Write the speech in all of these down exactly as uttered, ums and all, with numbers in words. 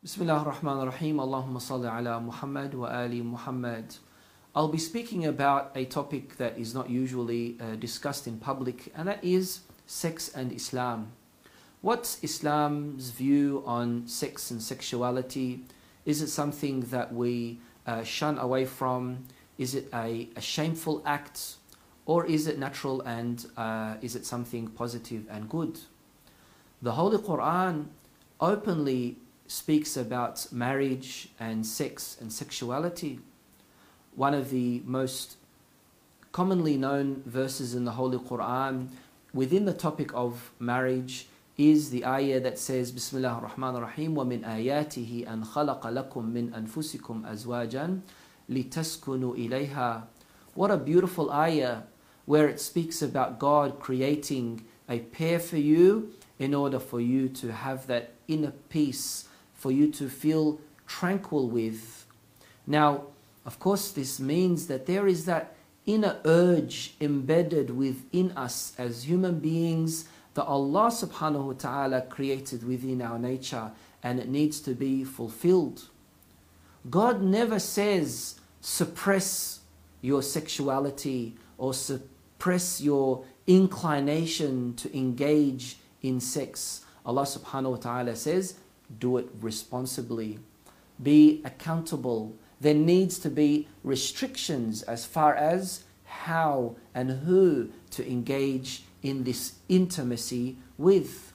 Bismillah ar-Rahman ar-Rahim. Allahumma salli ala Muhammad wa ali Muhammad. I'll be speaking about a topic that is not usually uh, discussed in public, and that is sex and Islam. What's Islam's view on sex and sexuality? Is it something that we uh, shun away from? Is it a, a shameful act? Or is it natural and uh, is it something positive and good? The Holy Quran openly speaks about marriage and sex and sexuality. One of the most commonly known verses in the Holy Quran within the topic of marriage is the ayah that says, Bismillah ar-Rahman ar-Rahim, وَمِنْ آيَاتِهِ أَنْ خَلَقَ لَكُم مِّنْ أَنفُسِكُمْ أَزْوَاجًا لِتَسْكُنُوا إِلَيْهَا. What a beautiful ayah where it speaks about God creating a pair for you in order for you to have that inner peace, for you to feel tranquil with. Now, of course, this means that there is that inner urge embedded within us as human beings that Allah subhanahu wa ta'ala created within our nature, and it needs to be fulfilled. God never says suppress your sexuality or suppress your inclination to engage in sex. Allah subhanahu wa ta'ala says, do it responsibly. Be accountable. There needs to be restrictions as far as how and who to engage in this intimacy with.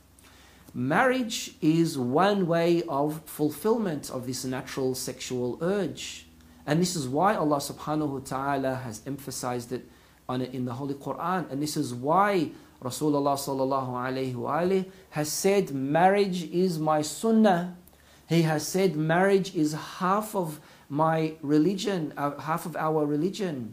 Marriage is one way of fulfillment of this natural sexual urge. And this is why Allah subhanahu wa ta'ala has emphasized it on it in the Holy Quran. And this is why Rasulullah sallallahu alayhi wa alayhi has said marriage is my sunnah. He has said marriage is half of my religion, uh, half of our religion.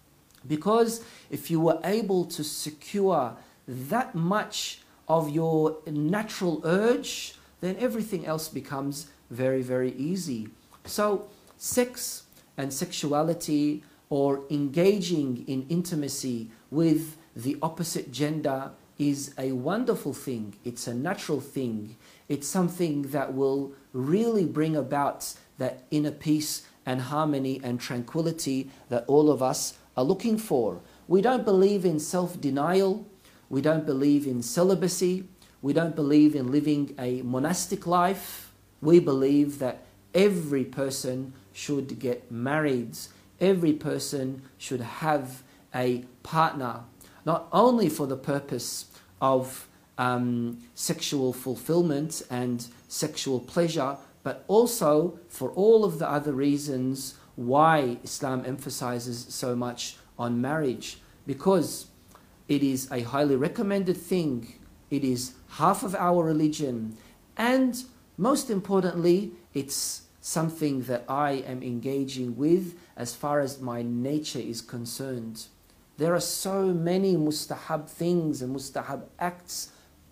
Because if you were able to secure that much of your natural urge, then everything else becomes very, very easy. So sex and sexuality, or engaging in intimacy with the opposite gender, is a wonderful thing. It's a natural thing. It's something that will really bring about that inner peace and harmony and tranquility that all of us are looking for. We don't believe in self-denial. We don't believe in celibacy. We don't believe in living a monastic life. We believe that every person should get married. Every person should have a partner, not only for the purpose of um, sexual fulfillment and sexual pleasure, but also for all of the other reasons why Islam emphasizes so much on marriage. Because it is a highly recommended thing, it is half of our religion, and most importantly, it's something that I am engaging with as far as my nature is concerned. There are so many mustahab things and mustahab acts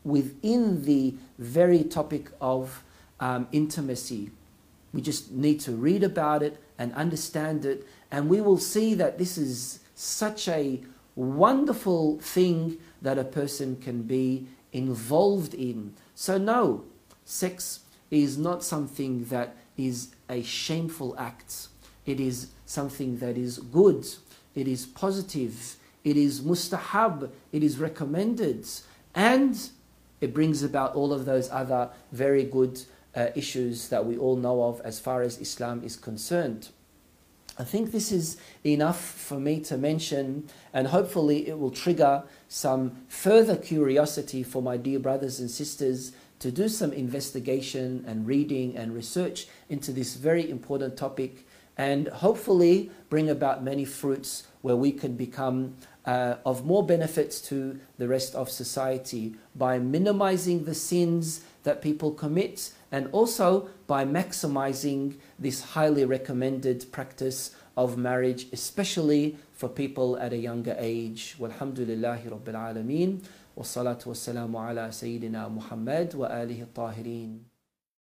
within the very topic of um, intimacy. We just need to read about it and understand it, and we will see that this is such a wonderful thing that a person can be involved in. So no, sex is not something that is a shameful act. It is something that is good. It is positive. It is mustahab. It is recommended. And it brings about all of those other very good uh, issues that we all know of as far as Islam is concerned. I think this is enough for me to mention, and hopefully it will trigger some further curiosity for my dear brothers and sisters to do some investigation and reading and research into this very important topic, and hopefully bring about many fruits where we can become uh, of more benefits to the rest of society by minimizing the sins that people commit, and also by maximizing this highly recommended practice of marriage, especially for people at a younger age. Walhamdulillahi Rabbil Alameen. Wassalatu wassalamu ala Sayyidina Muhammad wa alihi tahirin.